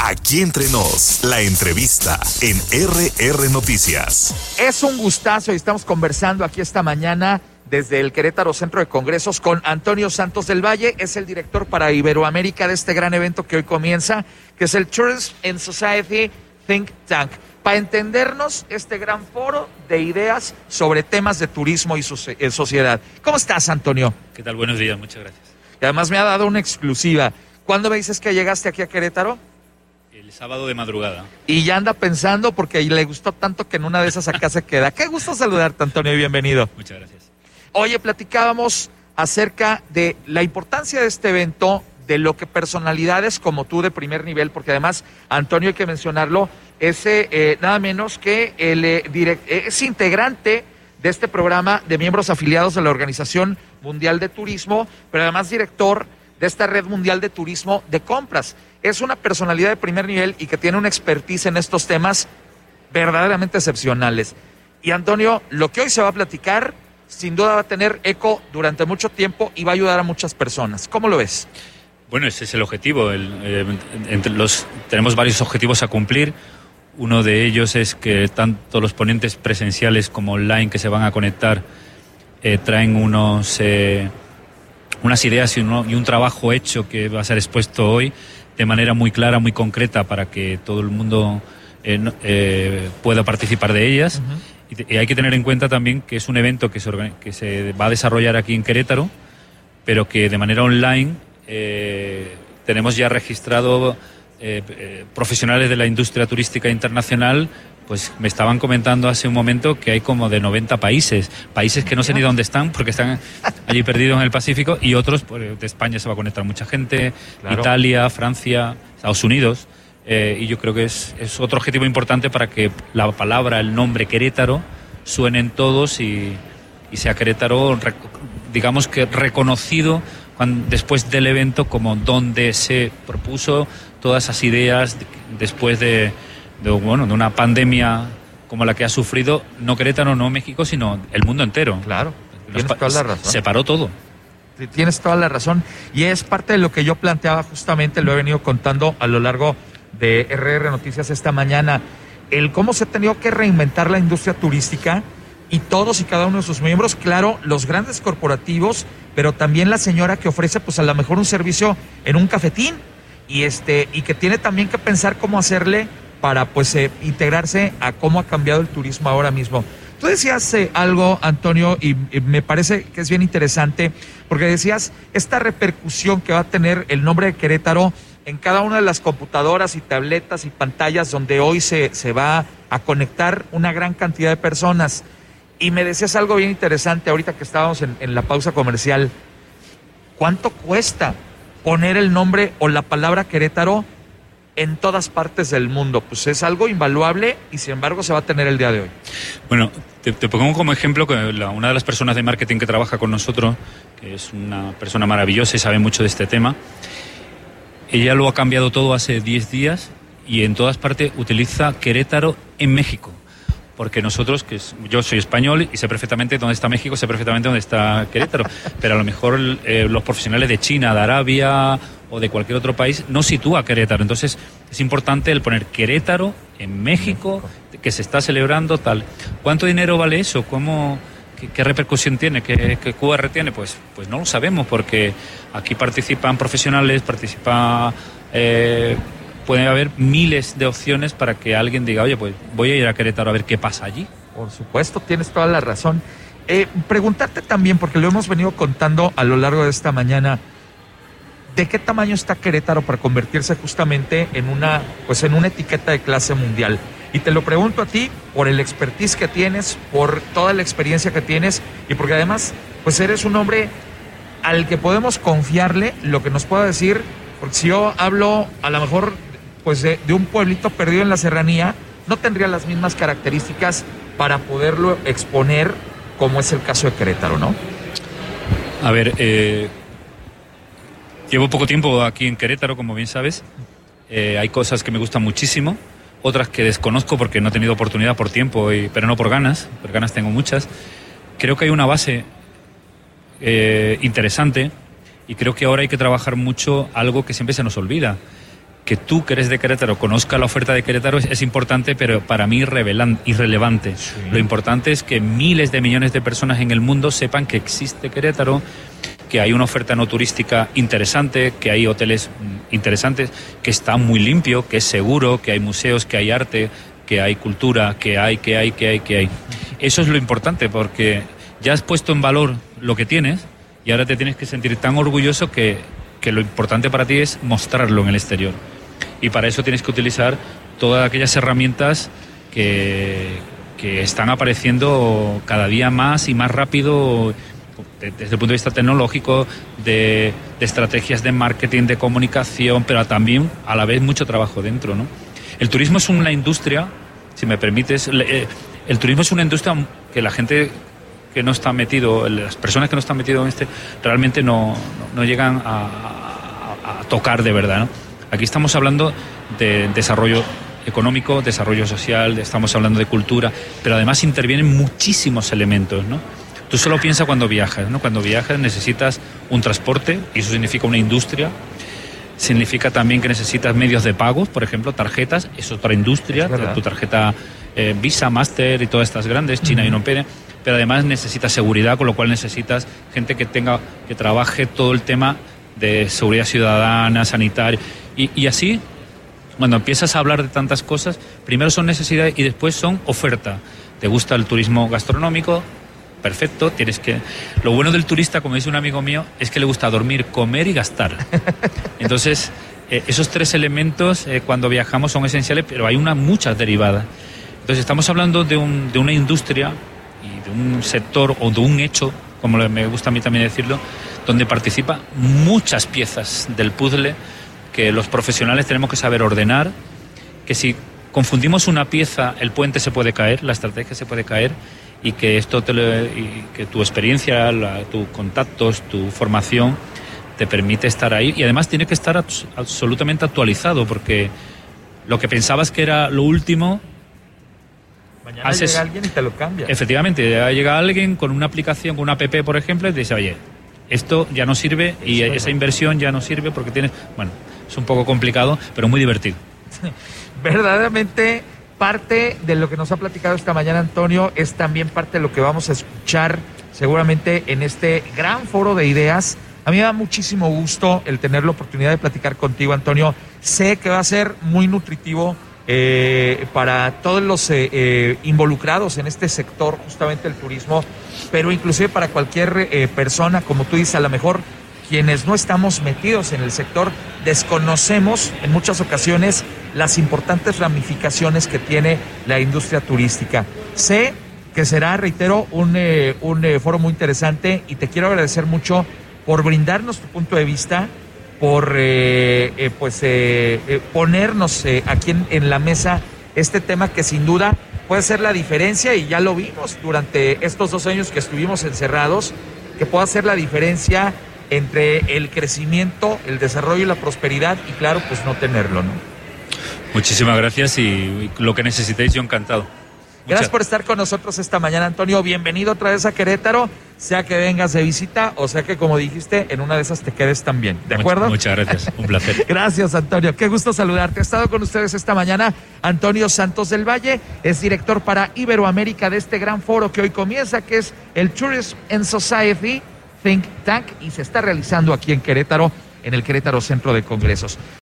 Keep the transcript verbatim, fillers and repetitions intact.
Aquí Entre Nos, la entrevista en R R Noticias. Es un gustazo y estamos conversando aquí esta mañana desde el Querétaro Centro de Congresos con Antonio Santos del Valle. Es el director para Iberoamérica de este gran evento que hoy comienza, que es el Tourism and Society Think Tank. Para entendernos, este gran foro de ideas sobre temas de turismo y sociedad. ¿Cómo estás, Antonio? ¿Qué tal? Buenos días, muchas gracias. Y además me ha dado una exclusiva. ¿Cuándo me dices que llegaste aquí a Querétaro? El sábado de madrugada. Y ya anda pensando porque le gustó tanto que en una de esas acá se queda. Qué gusto saludarte, Antonio, y bienvenido. Muchas gracias. Oye, platicábamos acerca de la importancia de este evento, de lo que personalidades como tú de primer nivel, porque además, Antonio, hay que mencionarlo, es eh, nada menos que el eh, direct, eh, es integrante de este programa de miembros afiliados de la Organización Mundial de Turismo, pero además director de esta Red Mundial de Turismo de Compras. Es una personalidad de primer nivel y que tiene una expertise en estos temas verdaderamente excepcionales. Y Antonio, lo que hoy se va a platicar, sin duda va a tener eco durante mucho tiempo y va a ayudar a muchas personas. ¿Cómo lo ves? Bueno, ese es el objetivo. El, eh, entre los, tenemos varios objetivos a cumplir. Uno de ellos es que tanto los ponentes presenciales como online que se van a conectar eh, traen unos, eh, unas ideas y, uno, y un trabajo hecho que va a ser expuesto hoy de manera muy clara, muy concreta, para que todo el mundo eh, eh, pueda participar de ellas. Uh-huh. Y, y hay que tener en cuenta también que es un evento que se, que se va a desarrollar aquí en Querétaro, pero que de manera online eh, tenemos ya registrado eh, eh, profesionales de la industria turística internacional. Pues me estaban comentando hace un momento que hay como de noventa países, países que no sé ni dónde están porque están allí perdidos en el Pacífico, y otros, pues, de España se va a conectar mucha gente, claro. Italia, Francia, Estados Unidos, eh, y yo creo que es, es otro objetivo importante para que la palabra, el nombre Querétaro suenen todos y, y sea Querétaro, digamos que reconocido cuando, después del evento, como donde se propuso todas esas ideas después de De, bueno, de una pandemia como la que ha sufrido no Querétaro, no México, sino el mundo entero. Claro, tienes toda la razón. Se paró todo. Tienes toda la razón. Y es parte de lo que yo planteaba justamente, lo he venido contando a lo largo de R R Noticias esta mañana, el cómo se ha tenido que reinventar la industria turística y todos y cada uno de sus miembros, claro, los grandes corporativos, pero también la señora que ofrece pues a lo mejor un servicio en un cafetín y, este, y que tiene también que pensar cómo hacerle para pues eh, integrarse a cómo ha cambiado el turismo ahora mismo. Tú decías eh, algo, Antonio, y, y me parece que es bien interesante, porque decías esta repercusión que va a tener el nombre de Querétaro en cada una de las computadoras y tabletas y pantallas donde hoy se, se va a conectar una gran cantidad de personas. Y me decías algo bien interesante ahorita que estábamos en, en la pausa comercial. ¿Cuánto cuesta poner el nombre o la palabra Querétaro en todas partes del mundo? Pues es algo invaluable y sin embargo se va a tener el día de hoy. Bueno, te, te pongo como ejemplo que la, una de las personas de marketing que trabaja con nosotros, que es una persona maravillosa y sabe mucho de este tema, ella lo ha cambiado todo hace diez días y en todas partes utiliza Querétaro en México. Porque nosotros, que es, yo soy español y sé perfectamente dónde está México, sé perfectamente dónde está Querétaro, pero a lo mejor eh, los profesionales de China, de Arabia o de cualquier otro país no sitúa Querétaro. Entonces es importante el poner Querétaro en México, que se está celebrando tal. ¿Cuánto dinero vale eso? ¿Cómo, qué, qué repercusión tiene? ¿Qué, qué Q R tiene? Pues, pues no lo sabemos, porque aquí participan profesionales, participa... Eh, puede haber miles de opciones para que alguien diga, oye, pues voy a ir a Querétaro a ver qué pasa allí. Por supuesto, tienes toda la razón. Eh, preguntarte también, porque lo hemos venido contando a lo largo de esta mañana, ¿de qué tamaño está Querétaro para convertirse justamente en una, pues en una etiqueta de clase mundial? Y te lo pregunto a ti por el expertise que tienes, por toda la experiencia que tienes y porque además, pues eres un hombre al que podemos confiarle lo que nos pueda decir, porque si yo hablo a lo mejor pues de, de un pueblito perdido en la serranía, no tendría las mismas características para poderlo exponer como es el caso de Querétaro, ¿no? A ver, eh, llevo poco tiempo aquí en Querétaro, como bien sabes. Eh, hay cosas que me gustan muchísimo, otras que desconozco porque no he tenido oportunidad por tiempo, y, pero no por ganas, por ganas tengo muchas. Creo que hay una base eh, interesante y creo que ahora hay que trabajar mucho algo que siempre se nos olvida. que tú, que eres de Querétaro, conozca la oferta de Querétaro es, es importante, pero para mí irrevelan- irrelevante. Sí. Lo importante es que miles de millones de personas en el mundo sepan que existe Querétaro, que hay una oferta no turística interesante, que hay hoteles interesantes, que está muy limpio, que es seguro, que hay museos, que hay arte, que hay cultura, que hay, que hay, que hay, que hay. Eso es lo importante, porque ya has puesto en valor lo que tienes y ahora te tienes que sentir tan orgulloso que, que lo importante para ti es mostrarlo en el exterior. Y para eso tienes que utilizar todas aquellas herramientas que, que están apareciendo cada día más y más rápido desde el punto de vista tecnológico, de, de estrategias de marketing, de comunicación, pero también a la vez mucho trabajo dentro, ¿no? El turismo es una industria, si me permites, el, el turismo es una industria que la gente que no está metido, las personas que no están metidas en este, realmente no, no, no llegan a, a, a tocar de verdad, ¿no? Aquí estamos hablando de desarrollo económico, desarrollo social, estamos hablando de cultura, pero además intervienen muchísimos elementos, ¿no? Tú solo piensa cuando viajas, ¿no? Cuando viajas necesitas un transporte, y eso significa una industria. Significa también que necesitas medios de pago, por ejemplo, tarjetas, es otra industria, es tu tarjeta eh, Visa, Master y todas estas grandes, China uh-huh. y Europea, pero además necesitas seguridad, con lo cual necesitas gente que tenga, que trabaje todo el tema de seguridad ciudadana, sanitaria, y, y así, cuando empiezas a hablar de tantas cosas, primero son necesidades y después son oferta. ¿Te gusta el turismo gastronómico? Perfecto, tienes que... Lo bueno del turista, como dice un amigo mío, es que le gusta dormir, comer y gastar. Entonces, eh, esos tres elementos eh, cuando viajamos son esenciales, pero hay una, muchas derivadas. Entonces, estamos hablando de, un, de una industria y de un sector o de un hecho, como me gusta a mí también decirlo, donde participan muchas piezas del puzzle que los profesionales tenemos que saber ordenar, que si confundimos una pieza, el puente se puede caer, la estrategia se puede caer, y que esto te lo, y que tu experiencia, la, tus contactos, tu formación te permite estar ahí, y además tiene que estar abs- absolutamente actualizado, porque lo que pensabas que era lo último, mañana haces, llega alguien y te lo cambia. Efectivamente, llega alguien con una aplicación, con una app, por ejemplo, y te dice, oye, esto ya no sirve y Eso esa inversión ya no sirve porque tienes... Bueno, es un poco complicado, pero muy divertido. Verdaderamente... Parte de lo que nos ha platicado esta mañana Antonio es también parte de lo que vamos a escuchar seguramente en este gran foro de ideas. A mí me da muchísimo gusto el tener la oportunidad de platicar contigo, Antonio. Sé que va a ser muy nutritivo eh, para todos los eh, eh, involucrados en este sector, justamente el turismo, pero inclusive para cualquier eh, persona, como tú dices, a lo mejor quienes no estamos metidos en el sector, desconocemos en muchas ocasiones las importantes ramificaciones que tiene la industria turística. Sé que será, reitero, un, eh, un eh, foro muy interesante y te quiero agradecer mucho por brindarnos tu punto de vista, por eh, eh, pues eh, eh, ponernos eh, aquí en, en la mesa este tema que sin duda puede ser la diferencia, y ya lo vimos durante estos dos años que estuvimos encerrados, que puede hacer la diferencia entre el crecimiento, el desarrollo y la prosperidad, y claro, pues no tenerlo, ¿no? Muchísimas gracias, y, y lo que necesitéis, yo encantado. Gracias Muchas. por estar con nosotros esta mañana, Antonio. Bienvenido otra vez a Querétaro, sea que vengas de visita o sea que, como dijiste, en una de esas te quedes también. ¿De acuerdo? Muchas, muchas gracias, un placer. Gracias, Antonio. Qué gusto saludarte. Ha estado con ustedes esta mañana Antonio Santos del Valle, es director para Iberoamérica de este gran foro que hoy comienza, que es el Tourism and Society Think Tank, y se está realizando aquí en Querétaro, en el Querétaro Centro de Congresos.